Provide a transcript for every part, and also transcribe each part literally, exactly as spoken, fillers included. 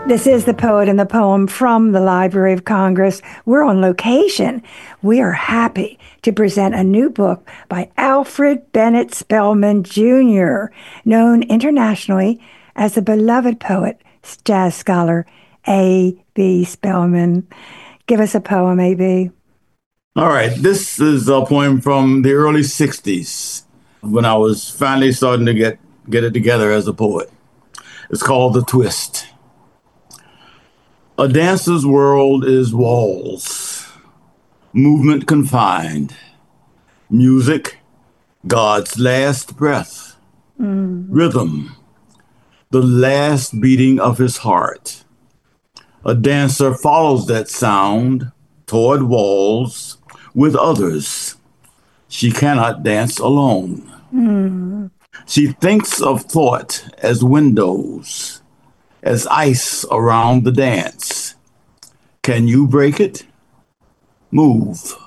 This is The Poet and the Poem from the Library of Congress. We're on location. We are happy to present a new book by Alfred Bennett Spellman Junior, known internationally as the beloved poet, jazz scholar, A B. Spellman. Give us a poem, A B. All right. This is a poem from the early sixties when I was finally starting to get, get it together as a poet. It's called The Twist. A dancer's world is walls, movement confined, music, God's last breath, mm. rhythm, the last beating of his heart. A dancer follows that sound toward walls with others. She cannot dance alone. Mm. She thinks of thought as windows, as ice around the dance. Can you break it? Move.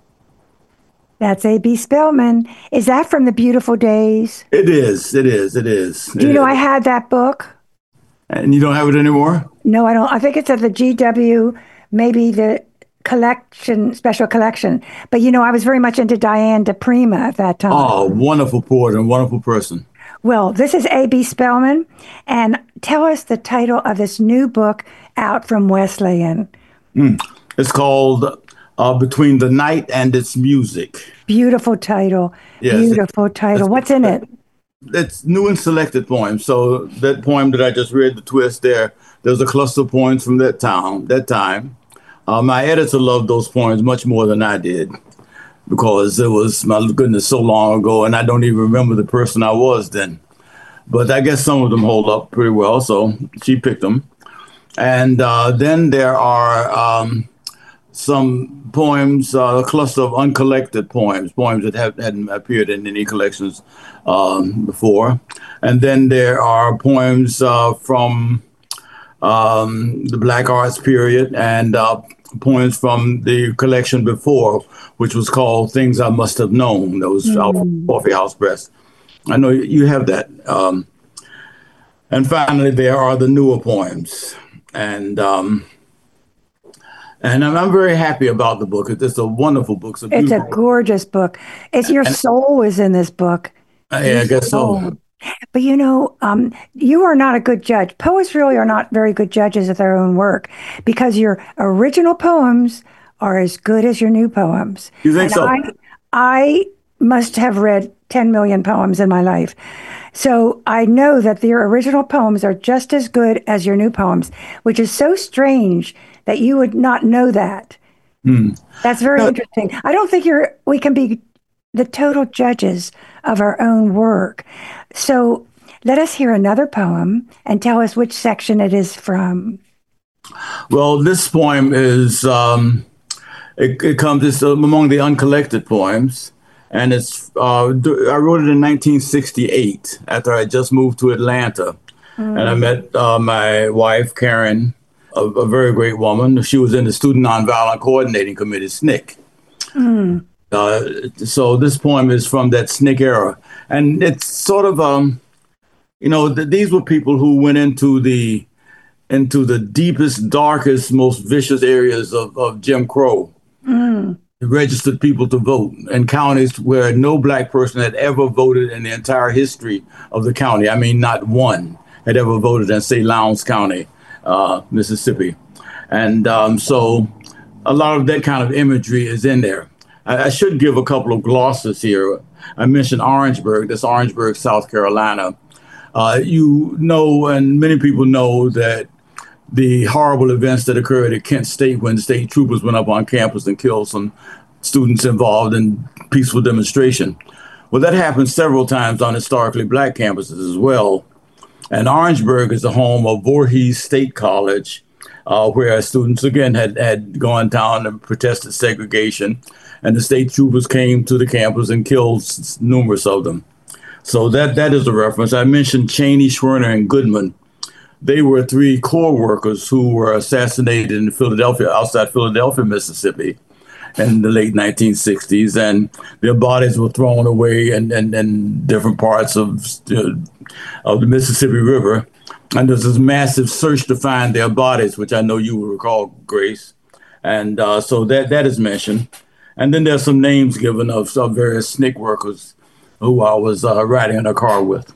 That's A B. Spellman. Is that from The Beautiful Days? It is. It is. It is. Do you it know is. I had that book? And you don't have it anymore? No, I don't. I think it's at the G W, maybe the collection, special collection. But, you know, I was very much into Diane DePrima at that time. Oh, wonderful poet and wonderful person. Well, this is A B. Spellman, and tell us the title of this new book out from Wesleyan. Mm. It's called uh, Between the Night and Its Music. Beautiful title. Yes, Beautiful it, title. What's in it? It's new and selected poems. So that poem that I just read, The Twist, there, there's a cluster of poems from that town, that time. Uh, my editor loved those poems much more than I did, because it was, my goodness, so long ago, and I don't even remember the person I was then. But I guess some of them hold up pretty well, so she picked them. And uh, then there are um, some poems, uh, a cluster of uncollected poems, poems that have, hadn't appeared in any collections um, before. And then there are poems uh, from um, the Black Arts period and uh, poems from the collection before, which was called Things I Must Have Known. That was mm. out from Coffee House Press. I know you have that. Um, and finally, there are the newer poems. And um, and I'm, I'm very happy about the book. It's a wonderful book. It's a, it's a gorgeous book. It's your and, soul is in this book. Uh, yeah, I guess soul. so. But, you know, um, you are not a good judge. Poets really are not very good judges of their own work, because your original poems are as good as your new poems. You think and so? I, I must have read ten million poems in my life. So I know that your original poems are just as good as your new poems, which is so strange that you would not know that. Mm. That's very uh, interesting. I don't think you're, we can be the total judges of our own work. So let us hear another poem and tell us which section it is from. Well, this poem is, um, it, it comes it's among the uncollected poems. And it's, uh, I wrote it in nineteen sixty-eight after I just moved to Atlanta. Mm. And I met uh, my wife, Karen, a, a very great woman. She was in the Student Nonviolent Coordinating Committee, S N C C. Mm. Uh, so this poem is from that S N C C era. And it's sort of, um, you know, th- these were people who went into the into the deepest, darkest, most vicious areas of, of Jim Crow. Mm. Registered people to vote in counties where no Black person had ever voted in the entire history of the county. I mean, not one had ever voted in, say, Lowndes County, uh, Mississippi. And um, so a lot of that kind of imagery is in there. I, I should give a couple of glosses here. I mentioned Orangeburg. That's Orangeburg, South Carolina. Uh, you know, and many people know that the horrible events that occurred at Kent State when state troopers went up on campus and killed some students involved in peaceful demonstration. Well, that happened several times on historically Black campuses as well. And Orangeburg is the home of Voorhees State College, uh, where students, again, had, had gone down and protested segregation. And the state troopers came to the campus and killed s- numerous of them. So that that is a reference. I mentioned Cheney, Schwerner, and Goodman. They were three Corps workers who were assassinated in Philadelphia, outside Philadelphia, Mississippi, in the late nineteen sixties, and their bodies were thrown away in, in, in different parts of, uh, of the Mississippi River. And there's this massive search to find their bodies, which I know you will recall, Grace. And uh, so that that is mentioned. And then there's some names given of some various S N C C workers who I was uh, riding in a car with.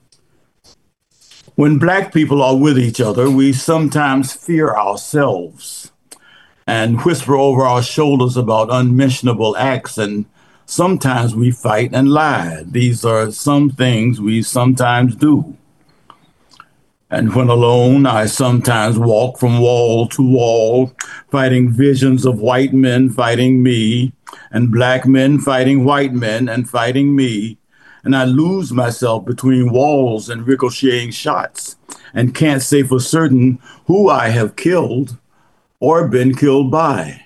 When Black people are with each other, we sometimes fear ourselves and whisper over our shoulders about unmentionable acts, and sometimes we fight and lie. These are some things we sometimes do. And when alone, I sometimes walk from wall to wall, fighting visions of white men fighting me, and Black men fighting white men and fighting me. And I lose myself between walls and ricocheting shots, and can't say for certain who I have killed or been killed by.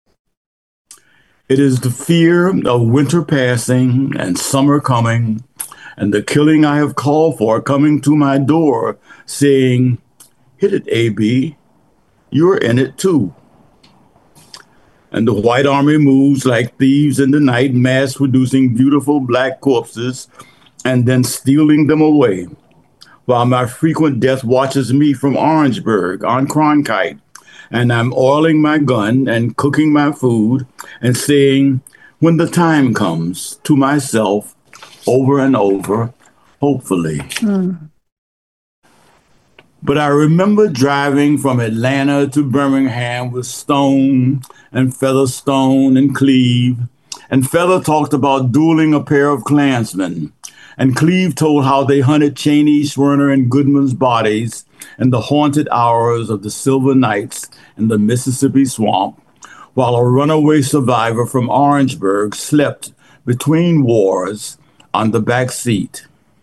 It is the fear of winter passing and summer coming, and the killing I have called for coming to my door, saying, "Hit it, A B, you're in it too." And the white army moves like thieves in the night, mass producing beautiful Black corpses and then stealing them away, while my frequent death watches me from Orangeburg on Cronkite, and I'm oiling my gun and cooking my food and saying, "When the time comes," to myself over and over, hopefully. Mm. But I remember driving from Atlanta to Birmingham with Stone and Featherstone and Cleve. And Feather talked about dueling a pair of Klansmen. And Cleve told how they hunted Cheney, Schwerner, and Goodman's bodies in the haunted hours of the silver nights in the Mississippi swamp, while a runaway survivor from Orangeburg slept between wars on the back seat.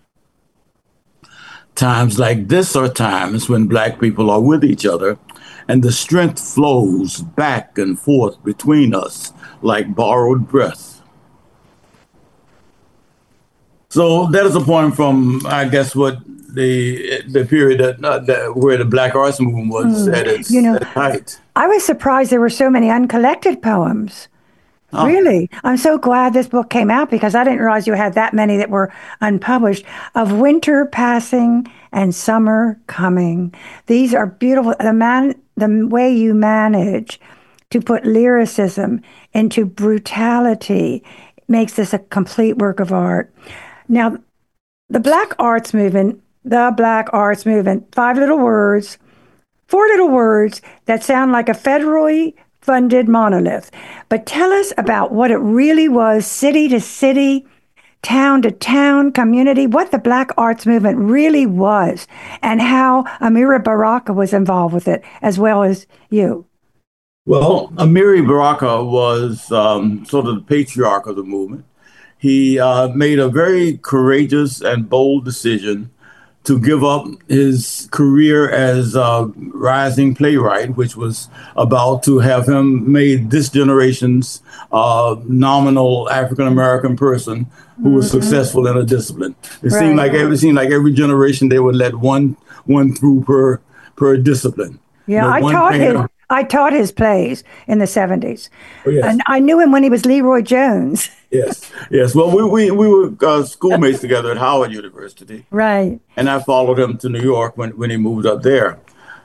Times like this are times when Black people are with each other, and the strength flows back and forth between us like borrowed breath. So that is a poem from, I guess, what the the period that, uh, that where the Black Arts Movement was mm. at its you know, at height. I was surprised there were so many uncollected poems. Oh. Really? I'm so glad this book came out, because I didn't realize you had that many that were unpublished. Of winter passing and summer coming. These are beautiful. The man, the way you manage to put lyricism into brutality makes this a complete work of art. Now, the Black Arts Movement, the Black Arts Movement, five little words, four little words that sound like a federally funded monolith. But tell us about what it really was, city to city, town to town, community, what the Black Arts Movement really was, and how Amiri Baraka was involved with it, as well as you. Well, Amiri Baraka was um, sort of the patriarch of the movement. He uh, made a very courageous and bold decision to give up his career as a rising playwright, which was about to have him made this generation's uh, nominal African-American person who was mm-hmm. successful in a discipline. It right. seemed like every seemed like every generation they would let one one through per per discipline. Yeah, you know, I taught painter. his I taught his plays in the seventies, oh, yes. and I knew him when he was Leroy Jones. Yes, yes. Well, we we, we were uh, schoolmates together at Howard University. Right. And I followed him to New York when, when he moved up there.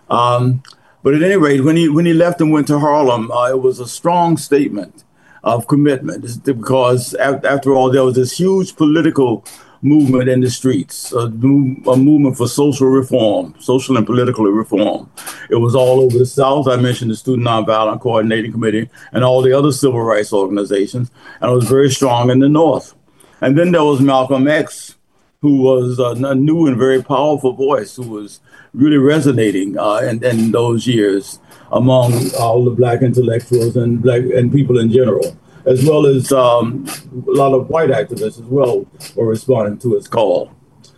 Um, but at any rate, when he when he left and went to Harlem, uh, it was a strong statement of commitment, because after all, there was this huge political movement in the streets, a, a movement for social reform, social and political reform. It was all over the South. I mentioned the Student Nonviolent Coordinating Committee and all the other civil rights organizations, and it was very strong in the North. And then there was Malcolm X, who was a, a new and very powerful voice, who was really resonating uh, in, in those years among all the Black intellectuals and Black and people in general, as well as um, a lot of white activists as well were responding to his call.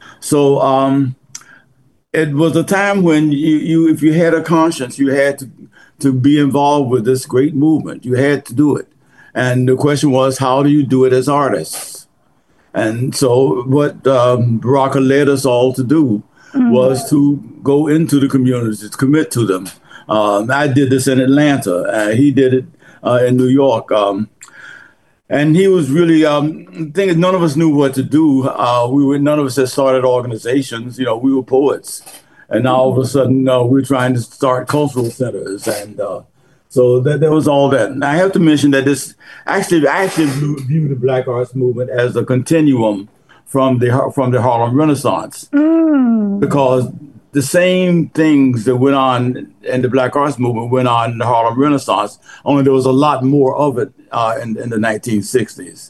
So um, it was a time when you, you, if you had a conscience, you had to, to be involved with this great movement. You had to do it. And the question was, how do you do it as artists? And so what um, Baraka led us all to do mm-hmm. was to go into the communities, to commit to them. Um, I did this in Atlanta. Uh, he did it uh, in New York. Um, And he was really, um, the thing is, none of us knew what to do. Uh, we were, none of us had started organizations. You know, we were poets. And now all of a sudden, uh, we're trying to start cultural centers, and uh, so that there was all that. And I have to mention that this actually, I actually view, view the Black Arts Movement as a continuum from the from the Harlem Renaissance, Mm. because the same things that went on in the Black Arts Movement went on in the Harlem Renaissance, only there was a lot more of it uh, in, in the nineteen sixties.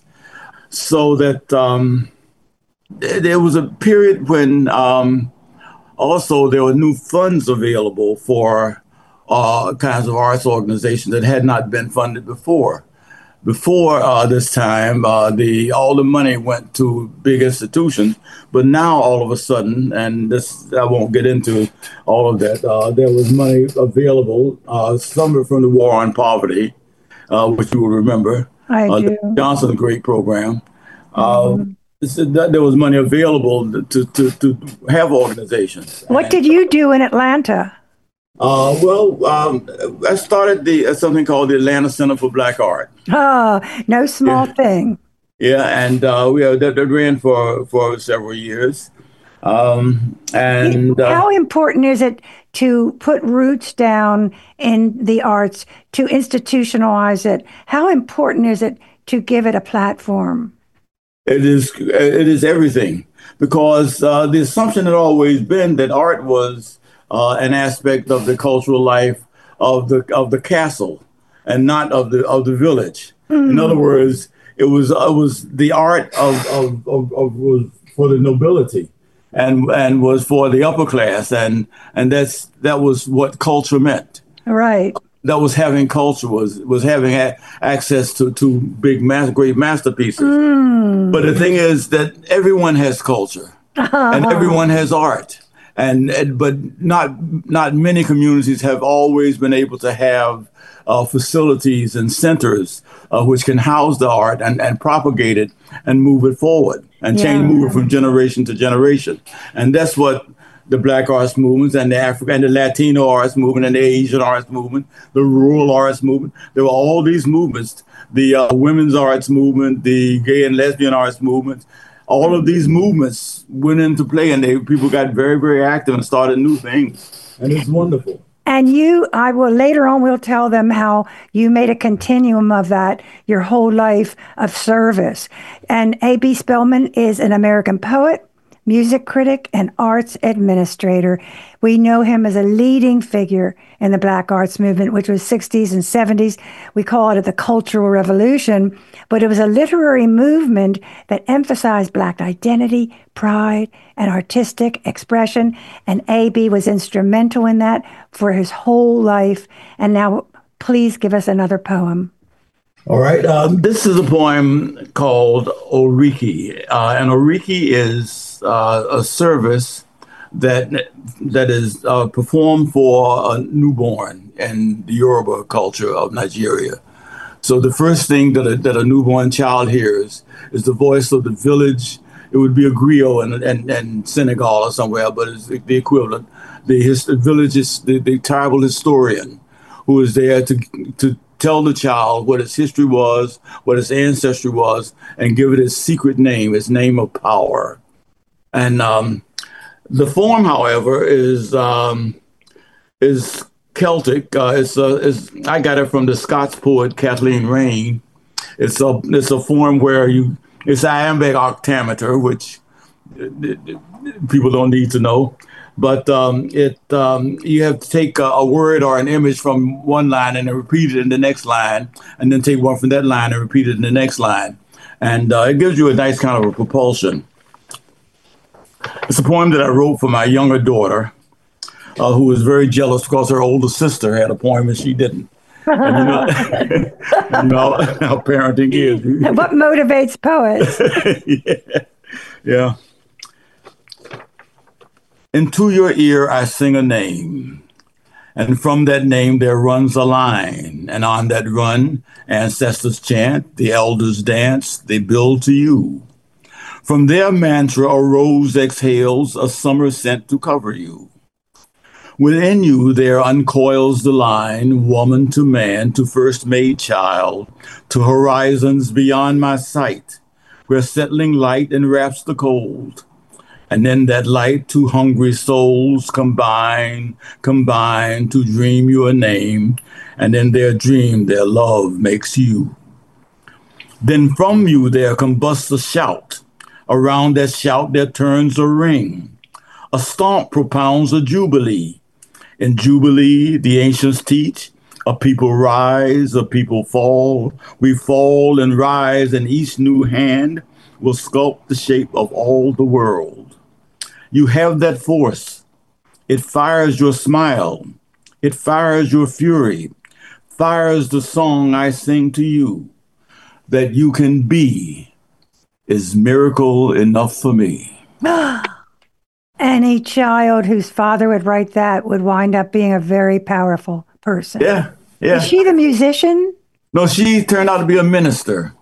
So that um, th- there was a period when um, also there were new funds available for uh, kinds of arts organizations that had not been funded before. Before uh, this time, uh, the all the money went to big institutions, but now all of a sudden, and this I won't get into all of that. Uh, there was money available, uh, some from the War on Poverty, uh, which you will remember, I uh, do. the Johnson Great Program. Uh, Mhm. so that there was money available to to to have organizations. What And, did you do in Atlanta? uh, well, um, I started the uh, something called the Atlanta Center for Black Art. Oh, no small Yeah. thing. Yeah, and uh, we uh, that, that ran for for several years, um, and uh, How important is it to put roots down in the arts, to institutionalize it? How important is it to give it a platform? it is it is everything, because uh, the assumption had always been that art was uh, an aspect of the cultural life of the of the castle and not of the of the village. In other words, it was it was the art of of, of, of was for the nobility, and and was for the upper class, and and that's that was what culture meant. Right. That was having culture, was was having a- access to to big mass, great masterpieces. Mm. But the thing is that everyone has culture and everyone has art, and, and but not not many communities have always been able to have uh, facilities and centers uh, which can house the art and, and propagate it and move it forward and change, Yeah. move it from generation to generation. And that's what the Black arts movements and the African and the Latino arts movement and the Asian arts movement, the rural arts movement. There were all these movements, the uh, women's arts movement, the gay and lesbian arts movement. All of these movements went into play, and they people got very, very active and started new things. And it's wonderful. And you, I will later on, we'll tell them how you made a continuum of that your whole life of service. And A B. Spellman is an American poet, music critic, and arts administrator. We know him as a leading figure in the Black arts movement, which was sixties and seventies. We call it the Cultural Revolution, but it was a literary movement that emphasized Black identity, pride, and artistic expression. And A B was instrumental in that for his whole life. And now, please give us another poem. All right. Um, this is a poem called Oriki. Uh, and Oriki is uh, a service that that is uh, performed for a newborn in the Yoruba culture of Nigeria. So the first thing that a, that a newborn child hears is the voice of the village. It would be a griot in, in, in Senegal or somewhere, but it's the equivalent. The, his, the village is the, the tribal historian who is there to to tell the child what its history was, what its ancestry was, and give it its secret name, its name of power. And um, the form, however, is um, is Celtic. Uh, it's, uh, it's I got it from the Scots poet Kathleen Raine. It's a it's a form where you it's iambic octameter, which people don't need to know. But um, it um, you have to take a, a word or an image from one line and then repeat it in the next line, and then take one from that line and repeat it in the next line. And uh, it gives you a nice kind of a propulsion. It's a poem that I wrote for my younger daughter, uh, who was very jealous because her older sister had a poem and she didn't. And you know, you know how parenting is. What motivates poets? yeah. yeah. Into your ear I sing a name, and from that name there runs a line, and on that run ancestors chant, the elders dance, they build to you. From their mantra a rose exhales a summer scent to cover you. Within you there uncoils the line, woman to man, to first made child, to horizons beyond my sight, where settling light enwraps the cold. And in that light, two hungry souls combine, combine to dream you a name. And in their dream, their love makes you. Then from you there combusts a shout. Around that shout there turns a ring. A stomp propounds a jubilee. In jubilee, the ancients teach, a people rise, a people fall. We fall and rise, and each new hand will sculpt the shape of all the world. You have that force. It fires your smile. It fires your fury. Fires the song I sing to you. That you can be is miracle enough for me. Any child whose father would write that would wind up being a very powerful person. Yeah, yeah. Is she the musician? No, she turned out to be a minister.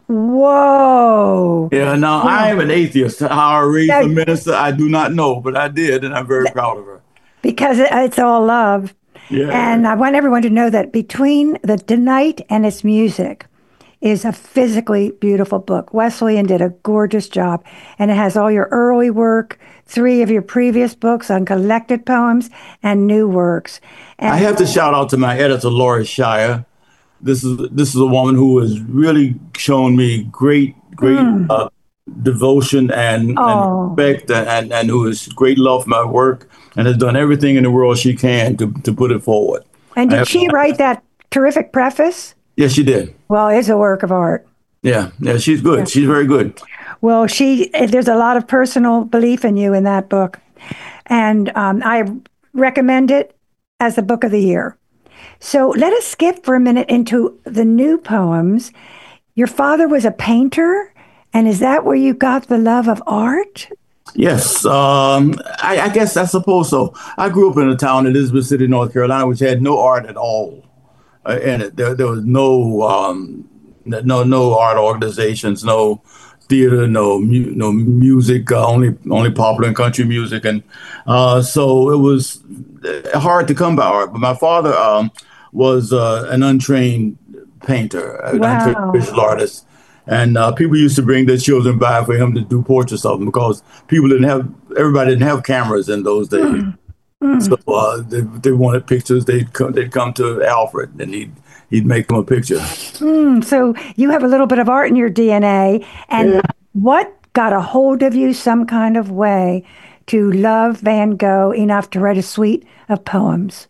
Whoa. Yeah, now Wow. I am an atheist. How I raised Yeah. a minister, I do not know, but I did, and I'm very proud of her. Because it- it's all love. Yeah. And I want everyone to know that Between the Night and Its Music is a physically beautiful book. Wesleyan did a gorgeous job, and it has all your early work, three of your previous books on collected poems, and new works. And I have to shout out to my editor, Lori Shire. This is this is a woman who has really shown me great, great mm. uh, devotion and, oh. and respect, and, and, and who has great love for my work and has done everything in the world she can to, to put it forward. And did she write that terrific preface? Yes, she did. Well, it's a work of art. Yeah, yeah, she's good. Yeah. She's very good. Well, she there's a lot of personal belief in you in that book. And um, I recommend it as the book of the year. So let us skip for a minute into the new poems. Your father was a painter, and is that where you got the love of art? Yes, um, I, I guess I suppose so. I grew up in a town, Elizabeth City, North Carolina, which had no art at all uh, in it. There, there was no, um, no, no art organizations, no theater, no, mu- no music, uh, only, only popular and country music, and uh, so it was hard to come by art. But my father um, was uh, an untrained painter, an wow. untrained visual artist. And uh, people used to bring their children by for him to do portraits of them because people didn't have, everybody didn't have cameras in those days. Mm. Mm. So uh, they, they wanted pictures. They'd come, they'd come to Alfred and he'd, he'd make them a picture. Mm, so you have a little bit of art in your D N A. And yeah. What got a hold of you some kind of way to love Van Gogh enough to write a suite of poems?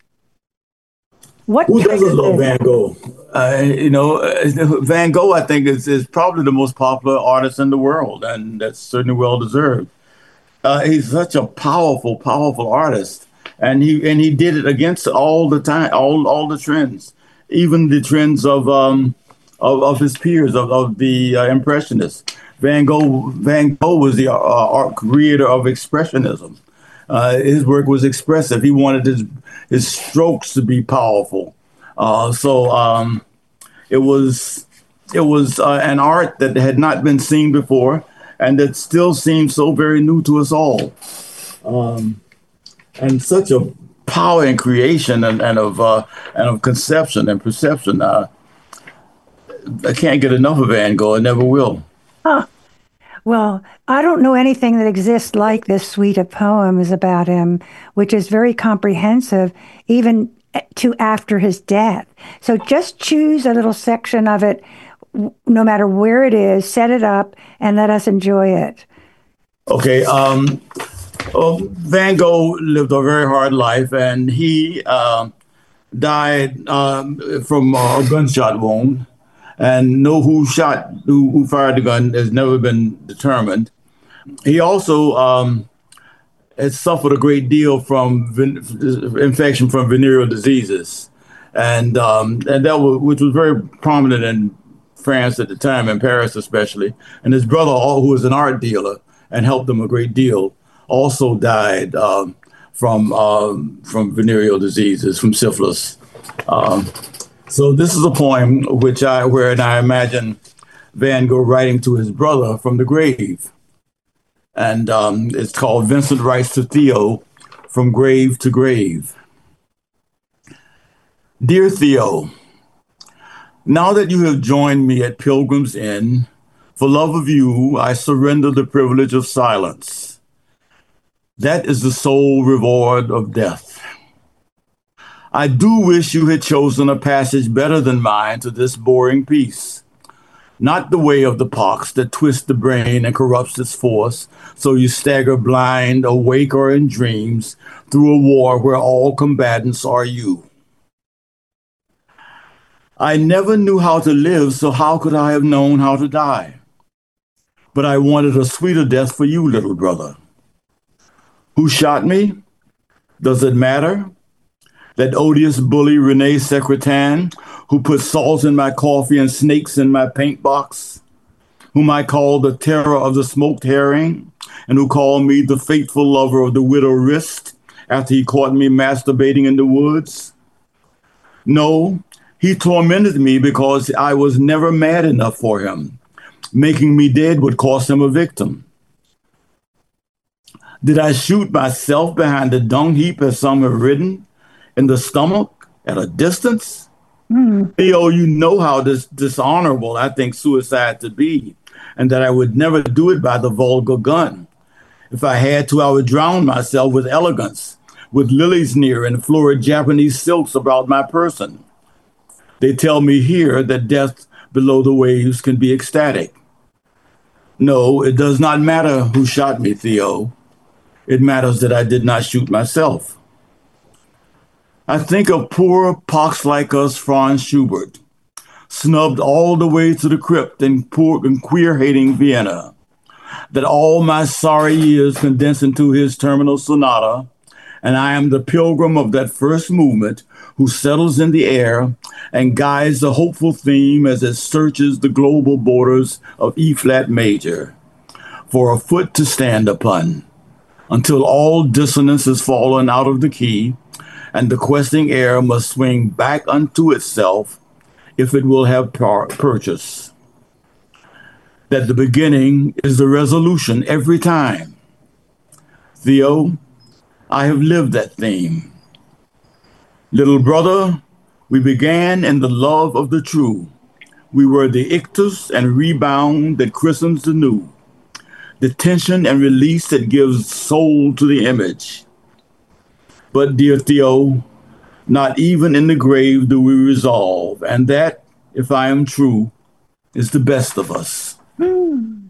What Who doesn't love Van Gogh? Uh, you know, uh, Van Gogh, I think, is, is probably the most popular artist in the world, and that's certainly well deserved. Uh, he's such a powerful, powerful artist, and he and he did it against all the time, all all the trends, even the trends of um of, of his peers, of, of the uh, Impressionists. Van Gogh, Van Gogh was the uh, art creator of Expressionism. Uh, his work was expressive. He wanted his his strokes to be powerful. Uh, so um, it was it was uh, an art that had not been seen before, and that still seems so very new to us all. Um, and such a power in creation and, and of uh, and of conception and perception. Uh, I can't get enough of Van Gogh. I never will. Huh. Well, I don't know anything that exists like this suite of poems about him, which is very comprehensive, even to after his death. So just choose a little section of it, no matter where it is, set it up, and let us enjoy it. Okay. Um, well, Van Gogh lived a very hard life, and he uh, died um, from a gunshot wound. And know who shot, who, who fired the gun has never been determined. He also um, has suffered a great deal from ven- infection from venereal diseases, and um, and that was, which was very prominent in France at the time, in Paris especially. And his brother, who was an art dealer and helped him a great deal, also died um, from um, from venereal diseases, from syphilis. Um, So this is a poem which I, where I imagine Van Gogh writing to his brother from the grave. And um, it's called Vincent Writes to Theo, From Grave to Grave. Dear Theo, now that you have joined me at Pilgrim's Inn, for love of you, I surrender the privilege of silence. That is the sole reward of death. I do wish you had chosen a passage better than mine to this boring piece. Not the way of the pox that twists the brain and corrupts its force, so you stagger blind, awake or in dreams, through a war where all combatants are you. I never knew how to live, so how could I have known how to die? But I wanted a sweeter death for you, little brother. Who shot me? Does it matter? That odious bully Rene Secretan, who put salt in my coffee and snakes in my paint box, whom I called the terror of the smoked herring, and who called me the faithful lover of the widow wrist after he caught me masturbating in the woods? No, he tormented me because I was never mad enough for him. Making me dead would cost him a victim. Did I shoot myself behind the dung heap as some have written? In the stomach at a distance? Mm. Theo, you know how dis- dishonorable I think suicide to be, and that I would never do it by the vulgar gun. If I had to, I would drown myself with elegance, with lilies near and florid Japanese silks about my person. They tell me here that death below the waves can be ecstatic. No, it does not matter who shot me, Theo. It matters that I did not shoot myself. I think of poor pox like us Franz Schubert, snubbed all the way to the crypt in poor and queer-hating Vienna, that all my sorry years condense into his terminal sonata, and I am the pilgrim of that first movement who settles in the air and guides the hopeful theme as it searches the global borders of E-flat major for a foot to stand upon, until all dissonance has fallen out of the key, and the questing air must swing back unto itself if it will have par- purchase. That the beginning is the resolution every time. Theo, I have lived that theme. Little brother, we began in the love of the true. We were the ictus and rebound that christens the new, the tension and release that gives soul to the image. But, dear Theo, not even in the grave do we resolve, and that, if I am true, is the best of us. Mm.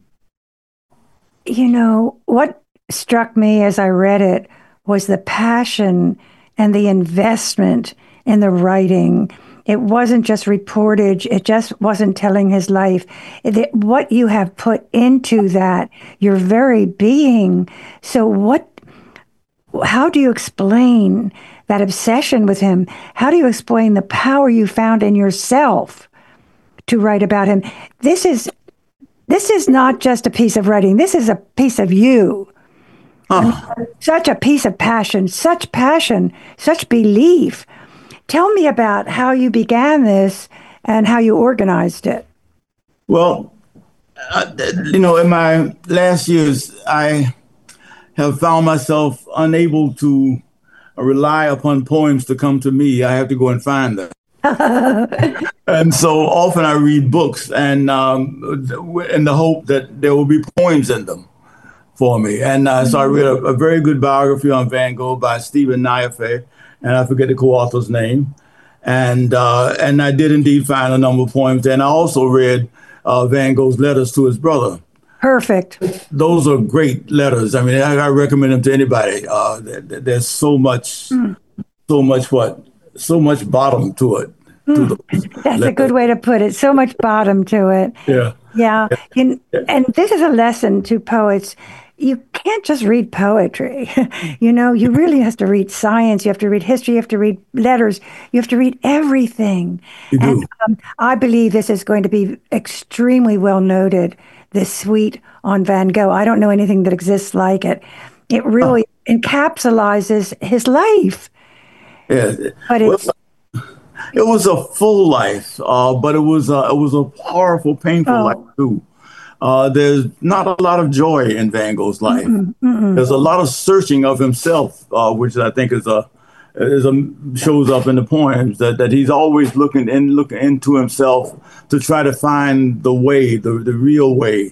You know, what struck me as I read it was the passion and the investment in the writing. It wasn't just reportage. It just wasn't telling his life. It, what you have put into that, your very being. So what? How do you explain that obsession with him? How do you explain the power you found in yourself to write about him? This is this is not just a piece of writing. This is a piece of you. Oh. I mean, such a piece of passion, such passion, such belief. Tell me about how you began this and how you organized it. Well, uh, you know, in my last years, I have found myself unable to rely upon poems to come to me. I have to go and find them. And so often I read books and um, in the hope that there will be poems in them for me. And uh, so I read a, a very good biography on Van Gogh by Stephen Niafe, and I forget the co-author's name. And uh, and I did indeed find a number of poems. And I also read uh, Van Gogh's letters to his brother. Perfect. Those are great letters. I mean, I, I recommend them to anybody. Uh, there, there's so much, mm. so much what, so much bottom to it. Mm. To That's letters. A good way to put it. So much bottom to it. Yeah. Yeah. You, and this is a lesson to poets. You can't just read poetry. You know, you really have to read science. You have to read history. You have to read letters. You have to read everything. You do. And um, I believe this is going to be extremely well noted. This suite on Van Gogh. I don't know anything that exists like it. It really oh. encapsulates his life. Yeah, but it's, well, it was a full life, uh, but it was a, it was a powerful, painful oh. life too. Uh, there's not a lot of joy in Van Gogh's life. Mm-mm, mm-mm. There's a lot of searching of himself, uh, which I think is a is a shows up in the poems. That, that he's always looking in looking into himself to try to find the way, the the real way,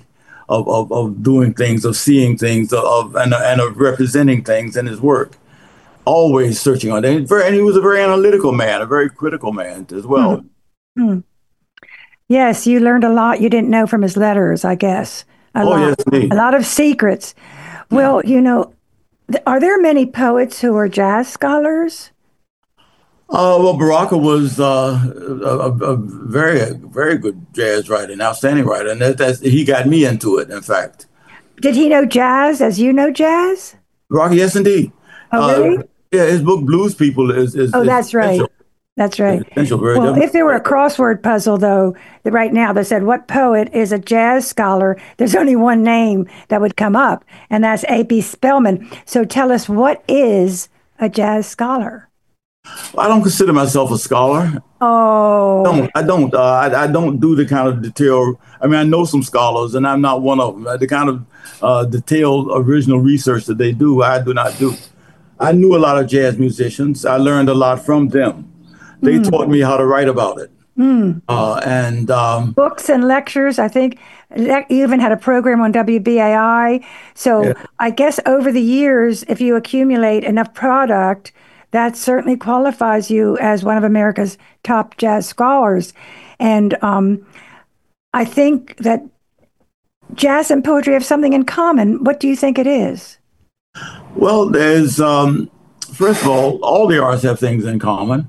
of, of, of doing things, of seeing things, of and, and of representing things in his work. Always searching on it. And, very, and he was a very analytical man, a very critical man as well. Mm-hmm. Yes, you learned a lot you didn't know from his letters, I guess. A oh, lot, yes, me. A lot of secrets. Well, you know, th- are there many poets who are jazz scholars? Uh, well, Baraka was uh, a, a, a very, very good jazz writer, an outstanding writer, and that, that's, he got me into it. In fact, did he know jazz as you know jazz? Baraka, yes, indeed. Oh, really? Uh, yeah, his book Blues People is. is oh, is that's right. essential. That's right. Essential, very well, definitely. If there were a crossword puzzle, though, that right now that said, what poet is a jazz scholar? There's only one name that would come up, and that's A P Spelman. So tell us, what is a jazz scholar? I don't consider myself a scholar. Oh. I don't. I don't, uh, I, I don't do the kind of detail. I mean, I know some scholars, and I'm not one of them. The kind of uh, detailed original research that they do, I do not do. I knew a lot of jazz musicians. I learned a lot from them. They mm. taught me how to write about it. Mm. Uh, and um, books and lectures. I think you even had a program on W B A I. So yeah. I guess over the years, if you accumulate enough product, that certainly qualifies you as one of America's top jazz scholars. And um, I think that jazz and poetry have something in common. What do you think it is? Well, there's, um, first of all, all the arts have things in common.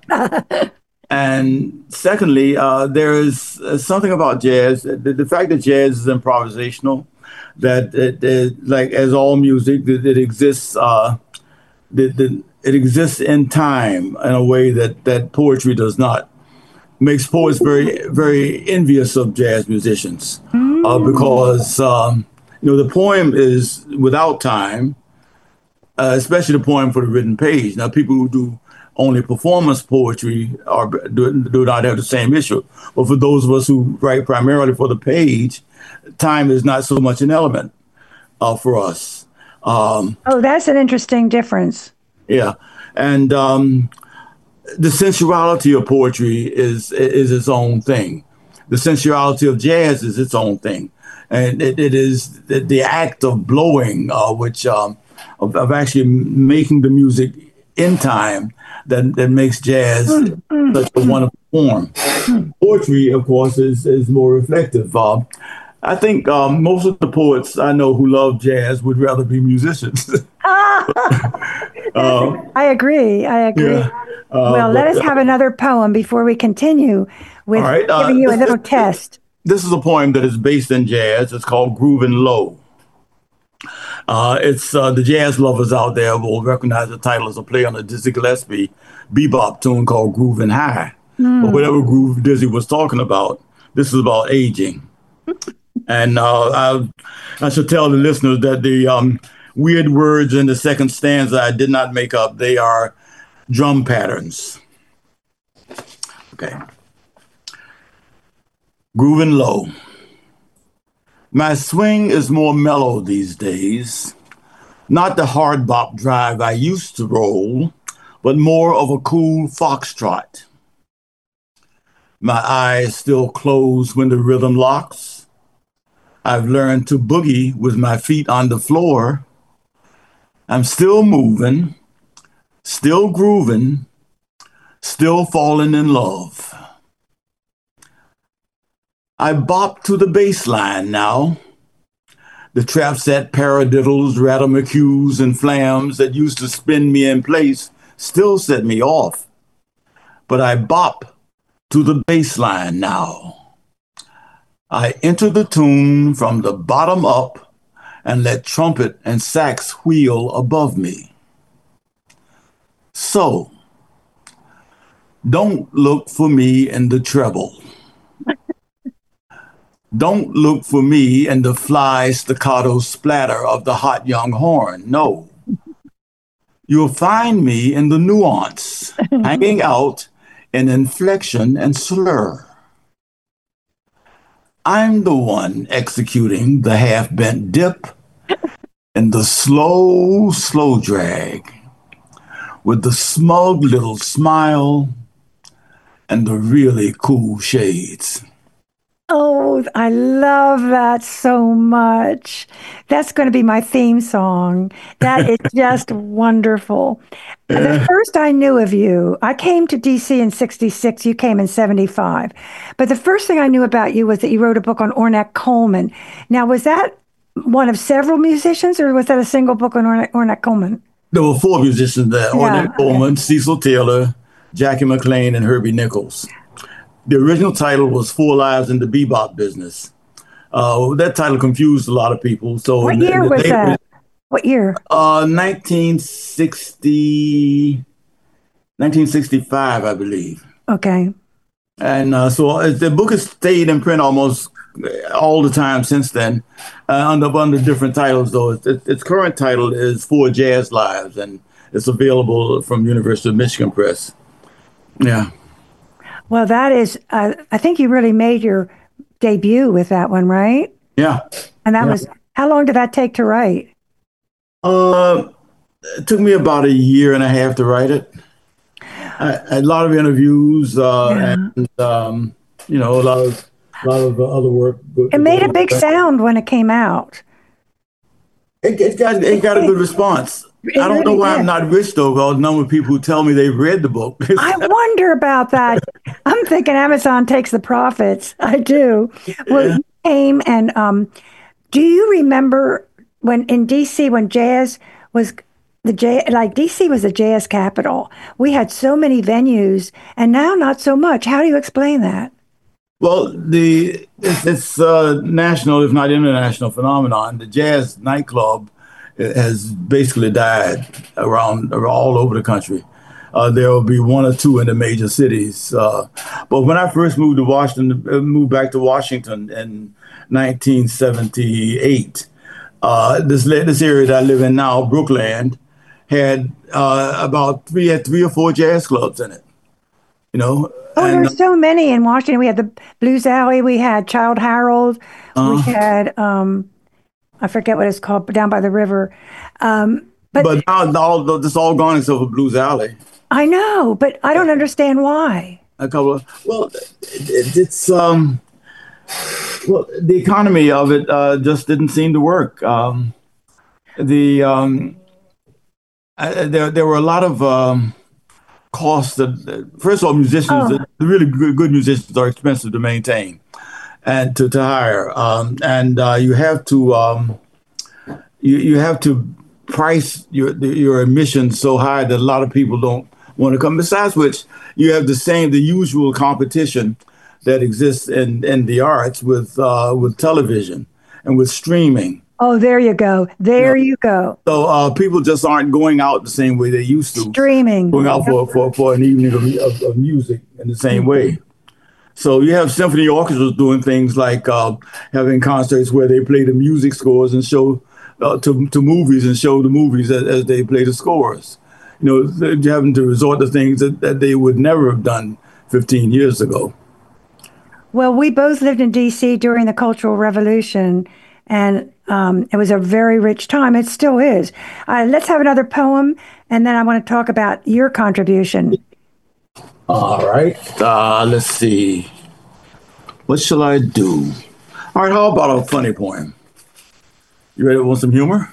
And secondly, uh, there is uh, something about jazz, the, the fact that jazz is improvisational, that it, it, like as all music, that it exists, uh, that, that it exists in time in a way that, that poetry does not. Makes poets very, very envious of jazz musicians mm. uh, because, um, you know, the poem is without time, uh, especially the poem for the written page. Now, people who do only performance poetry are, do, do not have the same issue. But for those of us who write primarily for the page, time is not so much an element uh, for us. Um, oh, that's an interesting difference. Yeah. And um, the sensuality of poetry is is its own thing. The sensuality of jazz is its own thing. And it, it is the, the act of blowing, uh, which um, of, of actually making the music in time that, that makes jazz mm, mm, such a mm. wonderful form. Mm. Poetry, of course, is, is more reflective. Uh, I think um, most of the poets I know who love jazz would rather be musicians. uh, I agree. I agree. Yeah. Uh, well, but, let us have another poem before we continue with right, uh, giving you a little this, test. This is a poem that is based in jazz. It's called Groovin' Low. Uh, it's uh, the jazz lovers out there will recognize the title as a play on a Dizzy Gillespie bebop tune called Groovin' High. Mm. But whatever groove Dizzy was talking about, this is about aging. And uh, I, I should tell the listeners that the um, weird words in the second stanza I did not make up. They are drum patterns. Okay. Groovin' low. My swing is more mellow these days. Not the hard bop drive I used to roll, but more of a cool foxtrot. My eyes still close when the rhythm locks. I've learned to boogie with my feet on the floor. I'm still moving, still grooving, still falling in love. I bop to the bass line now. The trap set paradiddles, rattle-McHughs, and flams that used to spin me in place still set me off. But I bop to the bass line now. I enter the tune from the bottom up and let trumpet and sax wheel above me. So, don't look for me in the treble. Don't look for me in the fly staccato splatter of the hot young horn. No. You'll find me in the nuance, hanging out in inflection and slur. I'm the one executing the half-bent dip and the slow, slow drag with the smug little smile and the really cool shades. Oh, I love that so much. That's going to be my theme song. That is just wonderful. The Yeah. first I knew of you, I came to D C in sixty-six, you came in seventy-five. But the first thing I knew about you was that you wrote a book on Ornette Coleman. Now, was that one of several musicians or was that a single book on Ornette, Ornette Coleman? There were four musicians there: Yeah, Ornette okay. Coleman, Cecil Taylor, Jackie McLean, and Herbie Nichols. The original title was Four Lives in the Bebop Business. Uh, that title confused a lot of people. So What in the, in year the was later, that? What year? uh, nineteen sixty, nineteen sixty-five, I believe. Okay. And uh, so uh, the book has stayed in print almost all the time since then, uh, under under different titles. Though its, its current title is Four Jazz Lives, and it's available from University of Michigan Press. Yeah, Well, that is, uh, I think you really made your debut with that one, right? yeah, And that yeah. was, how long did that take to write? Uh, it took me about a year and a half to write it. I, a lot of interviews, uh, Yeah. and um, you know, a lot of a lot of other work It that goes made a big into it. sound when it came out. It, it got it It got a did. good response. I It don't know really why I'm did. not rich though, because the number of people who tell me they've read the book. I wonder about that. I'm thinking Amazon takes the profits. I do. Well, Yeah. you came and um, do you remember when in D C when jazz was the jazz, like D C was the jazz capital? We had so many venues, and now not so much. How do you explain that? Well, the it's, it's a national, if not international, phenomenon. The jazz nightclub has basically died around all over the country. Uh, there will be one or two in the major cities. Uh, but when I first moved to Washington, uh, moved back to Washington in nineteen seventy-eight, uh, this this area that I live in now, Brookland, had uh, about three had three or four jazz clubs in it. You know, Oh, and there's so many in Washington. We had the Blues Alley. We had Child Harold. We uh, had um, I forget what it's called, but down by the river. Um, but but now all this all gone except for Blues Alley. I know, but I don't understand why. A couple of well, it, it's um well the economy of it uh, just didn't seem to work. Um, the um, I, there there were a lot of um, costs that first of all musicians Oh, the really good, good musicians are expensive to maintain and to, to hire um, and uh, you have to um, you, you have to price your your emissions so high that a lot of people don't want to come. Besides which, you have the same the usual competition that exists in, in the arts with uh, with television and with streaming. oh, there you go. You know, There you go. so uh, people just aren't going out the same way they used to, Streaming. going out Yep. for for, for an evening of, of, of music in the same Mhm. way. So you have symphony orchestras doing things like uh, having concerts where they play the music scores and show uh, to to movies and show the movies as, as they play the scores. You know, they're having to resort to things that, that they would never have done fifteen years ago. Well, we both lived in D C during the Cultural Revolution, and um, it was a very rich time. It still is. Uh, let's have another poem, and then I want to talk about your contribution. All right. Uh, let's see. What shall I do? All right. How about a funny poem? You ready? Want some humor?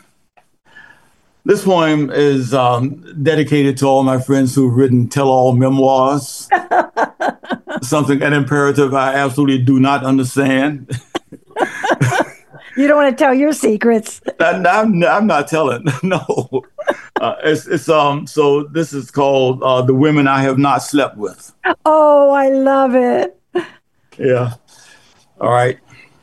This poem is um, dedicated to all my friends who've written tell-all memoirs. Something, an imperative I absolutely do not understand. You don't want to tell your secrets. I'm, I'm, I'm not telling. No. Uh, it's, it's um. So this is called uh, "The Women I Have Not Slept With." Oh, I love it. Yeah. All right.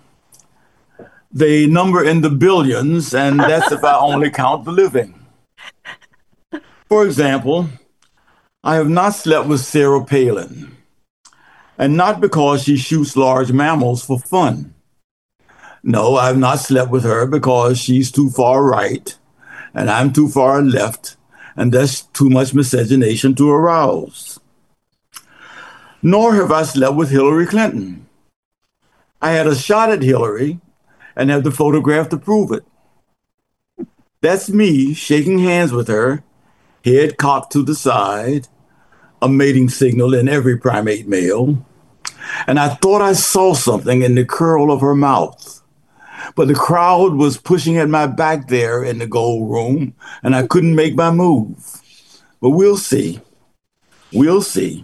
They number in the billions, and that's if I only count the living. For example, I have not slept with Sarah Palin, and not because she shoots large mammals for fun. No, I have not slept with her because she's too far right, and I'm too far left, and that's too much miscegenation to arouse. Nor have I slept with Hillary Clinton. I had a shot at Hillary and have the photograph to prove it. That's me shaking hands with her, head cocked to the side, a mating signal in every primate male. and I thought I saw something in the curl of her mouth. But the crowd was pushing at my back there in the gold room, and I couldn't make my move. But we'll see. We'll see.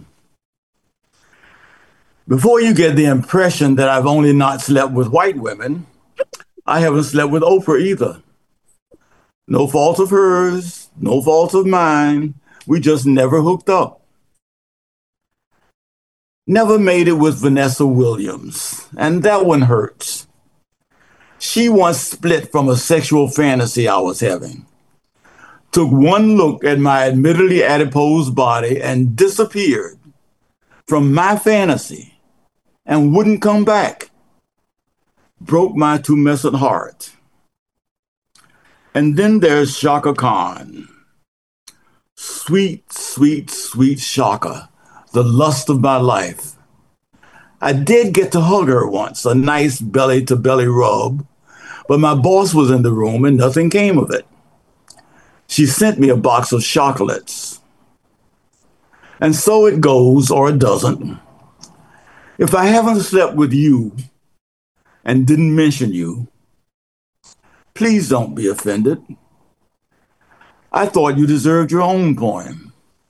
Before you get the impression that I've only not slept with white women, I haven't slept with Oprah either. No fault of hers, no fault of mine. We just never hooked up. Never made it with Vanessa Williams, and that one hurts. She once split from a sexual fantasy I was having, took one look at my admittedly adipose body and disappeared from my fantasy and wouldn't come back. Broke my tumescent heart. And then there's Chaka Khan. Sweet, sweet, sweet Chaka, the lust of my life. I did get to hug her once, a nice belly-to-belly rub, but my boss was in the room and nothing came of it. She sent me a box of chocolates. And so it goes, or it doesn't. If I haven't slept with you and didn't mention you, please don't be offended. I thought you deserved your own poem.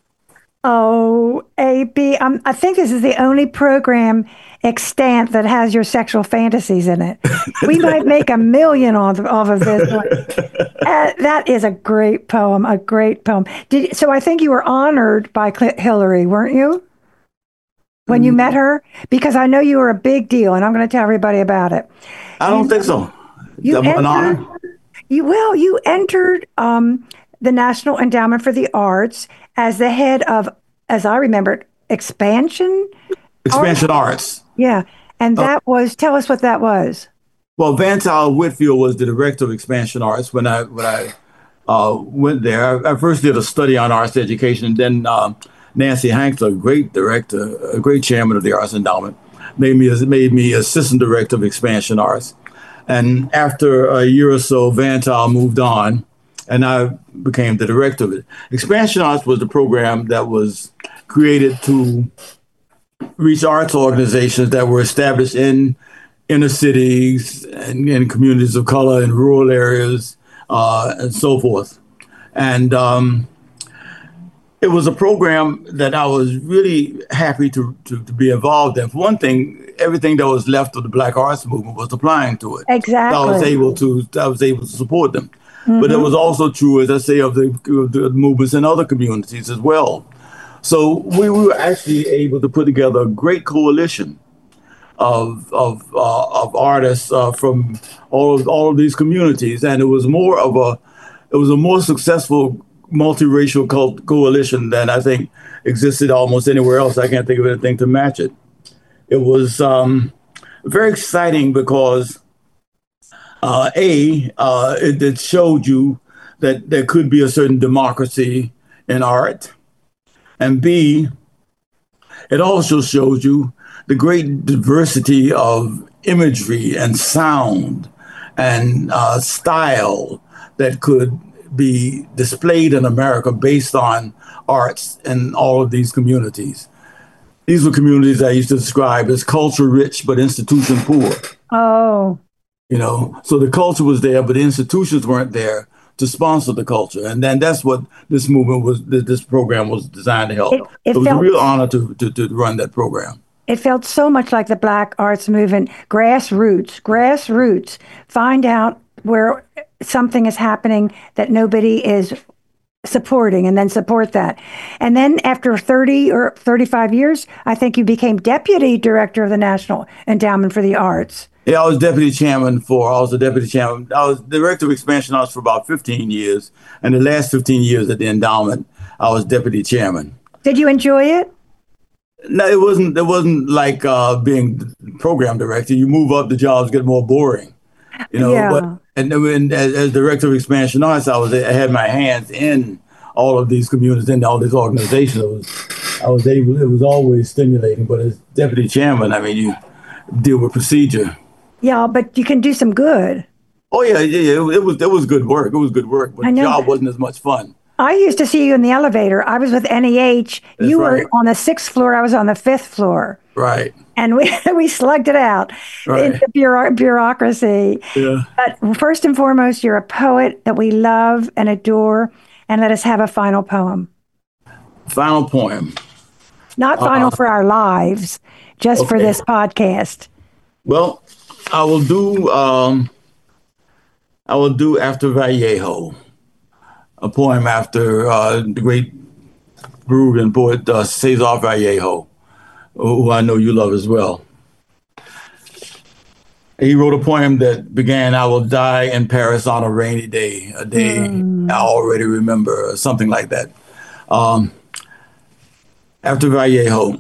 Oh, A B, um, I think this is the only program extant that has your sexual fantasies in it. We might make a million off, off of this one. Uh, that is a great poem, a great poem. Did, so I think you were honored by Cl- Hillary, weren't you? When you met her? Because I know you were a big deal, and I'm going to tell everybody about it. I don't and think so. You An entered, honor? You, well, you entered um, the National Endowment for the Arts as the head of, as I remember it, Expansion? Expansion Arts. Arts. Yeah. And that uh, was, tell us what that was. Well, Van Tyler Whitfield was the director of Expansion Arts when I when I uh, went there. I, I first did a study on arts education, and then um, Nancy Hankler, a great director, a great chairman of the Arts Endowment, made me made me assistant director of Expansion Arts. And after a year or so, Van Tyler moved on, and I became the director of it. Expansion Arts was the program that was created to reach arts organizations that were established in inner cities and in communities of color in rural areas uh, and so forth. And um, it was a program that I was really happy to, to, to be involved in. For one thing, everything that was left of the Black arts movement was applying to it. Exactly. I was able to, I was able to support them. Mm-hmm. But it was also true, as I say, of the, of the movements in other communities as well. So we, we were actually able to put together a great coalition of of uh, of artists uh, from all of all of these communities, and it was more of a it was a more successful multiracial co- coalition than I think existed almost anywhere else. I can't think of anything to match it. It was um, very exciting because uh, a uh, it, it showed you that there could be a certain democracy in art. And B, it also shows you the great diversity of imagery and sound and uh, style that could be displayed in America based on arts in all of these communities. These were communities I used to describe as culture rich but institution poor. Oh. You know, so the culture was there, but the institutions weren't there to sponsor the culture. And then that's what this movement was, this program was designed to help. It, it, it was felt, a real honor to, to, to run that program. It felt so much like the Black arts movement, grassroots, grassroots. Find out where something is happening that nobody is supporting and then support that. And then after thirty or thirty-five years, I think you became deputy director of the National Endowment for the Arts. Yeah, I was deputy chairman for, I was the deputy chairman. I was director of Expansion Arts for about fifteen years. And the last fifteen years at the endowment, I was deputy chairman. Did you enjoy it? No, it wasn't, it wasn't like uh, being program director. You move up, the jobs get more boring. You know, yeah. but and, and as, as director of Expansion Arts, I was I had my hands in all of these communities and all these organizations. I was, I was able, it was always stimulating, but as deputy chairman, I mean, you deal with procedure. Yeah, but you can do some good. Oh yeah, yeah, yeah. It, it was it was good work. It was good work, but the job wasn't as much fun. I used to see you in the elevator. I was with N E H. That's you right. were on the sixth floor. I was on the fifth floor. Right. And we we slugged it out Right. in the bureau- bureaucracy. Yeah. But first and foremost, you're a poet that we love and adore. And let us have a final poem. Final poem. Not final Uh, for our lives, just okay. for this podcast. Well, I will do. Um, I will do After Vallejo, a poem after uh, the great Peruvian poet uh, Cesar Vallejo, who I know you love as well. He wrote a poem that began, "I will die in Paris on a rainy day, a day Mm. I already remember," or something like that. Um, after Vallejo,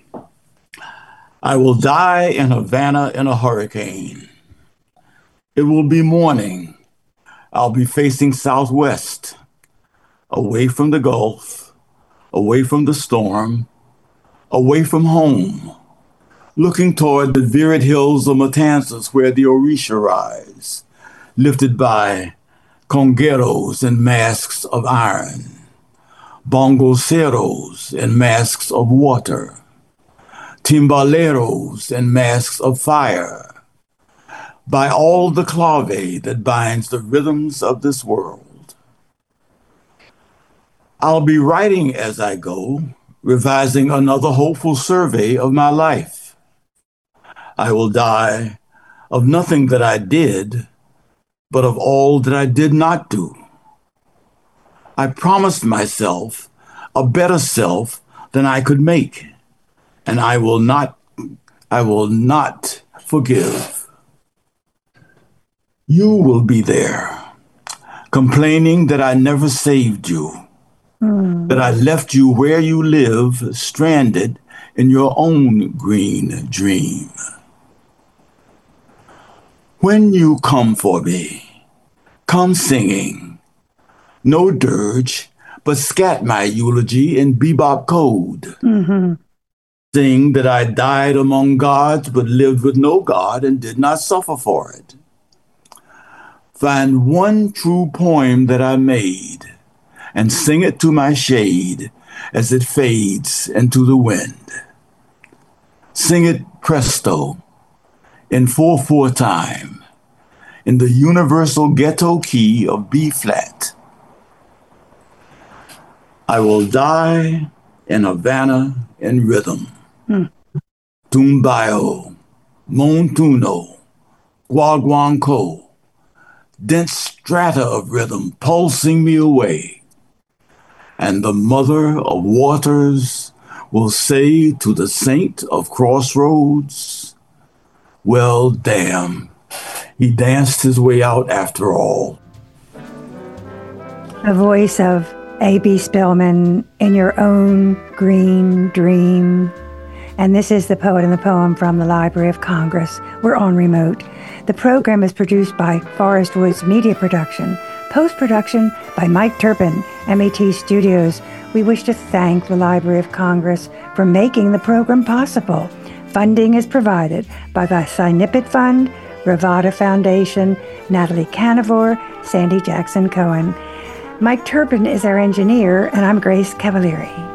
I will die in Havana in a hurricane. It will be morning. I'll be facing southwest, away from the Gulf, away from the storm, away from home, looking toward the virid hills of Matanzas where the Orisha rise, lifted by congueros in masks of iron, bongoceros in masks of water, timbaleros in masks of fire, by all the clave that binds the rhythms of this world. I'll be writing as I go, revising another hopeful survey of my life. I will die of nothing that I did, but of all that I did not do. I promised myself a better self than I could make, and I will not, I will not forgive. You will be there, complaining that I never saved you, mm. that I left you where you live, stranded in your own green dream. When you come for me, come singing, no dirge, but scat my eulogy in bebop code. Mm-hmm. Sing that I died among gods, but lived with no God and did not suffer for it. Find one true poem that I made and sing it to my shade as it fades into the wind. Sing it presto, in four four time, in the universal ghetto key of B flat. I will die in Havana in rhythm. Hmm. Tumbayo, Montuno, Guaguanco, dense strata of rhythm pulsing me away. And the mother of waters will say to the saint of crossroads, well, damn, he danced his way out after all. The voice of A B Spellman in your own green dream. And this is The Poet and the Poem from the Library of Congress. We're on remote. The program is produced by Forest Woods Media Production. Post-production by Mike Turpin, M A T Studios. We wish to thank the Library of Congress for making the program possible. Funding is provided by the Sinipit Fund, Ravada Foundation, Natalie Canavore, Sandy Jackson Cohen. Mike Turpin is our engineer, and I'm Grace Cavalieri.